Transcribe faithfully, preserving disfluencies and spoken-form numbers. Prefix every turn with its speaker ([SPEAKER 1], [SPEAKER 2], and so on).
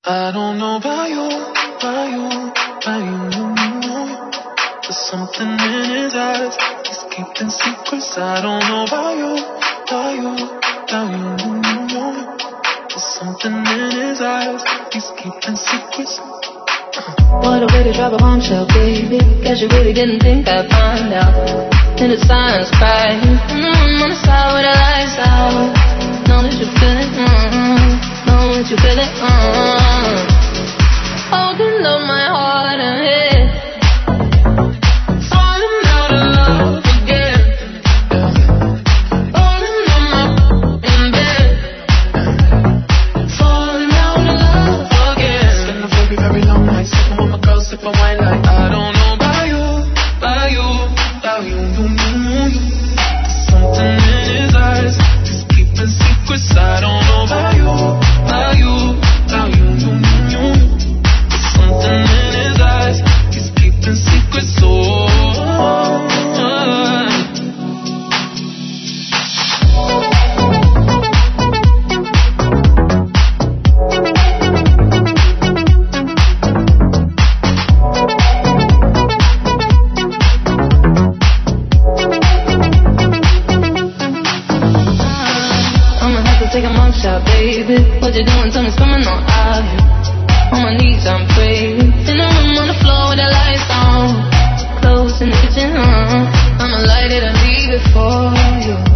[SPEAKER 1] I don't know about you, about you, about you. There's something in his eyes, he's keeping secrets. I don't know about you, about you, about you. There's something in his eyes, he's keeping secrets.
[SPEAKER 2] What a way to drop a bombshell, baby. Guess you really didn't think I'd find out. In the silence, crying. Mm-hmm, on the side with the lights out. Know that you feel it, mm-hmm. Know that you feel it, mm-hmm. Holding up my heart and head. Falling out of love again. Falling on my in bed. Falling out of love again.
[SPEAKER 1] Spend a very, very long night sleeping with my girl, sipping wine like I don't know about you, about you, about you, you, you, you, you. There's something in his eyes, he's keeping secrets. I don't know about you, about you, about you, you, you, you. There's something in his eyes, he's keeping secrets. Oh, oh, oh.
[SPEAKER 2] Take a mug shot, baby. What you doing? Tell me, coming on out here. On my knees, I'm praying. In the room on the floor with the lights on. Clothes in the kitchen, uh-huh. I'ma light it and leave it for you.